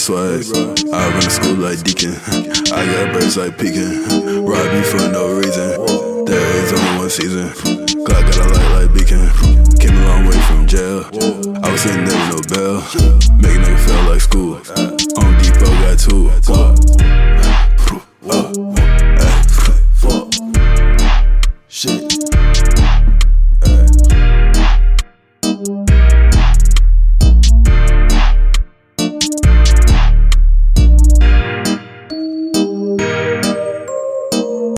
swag. I run the school like Deacon. I got birds like Pekin. Rob you for no reason. There is only one season. Glock got a light like Beacon. Came a long way from jail. I was sitting there with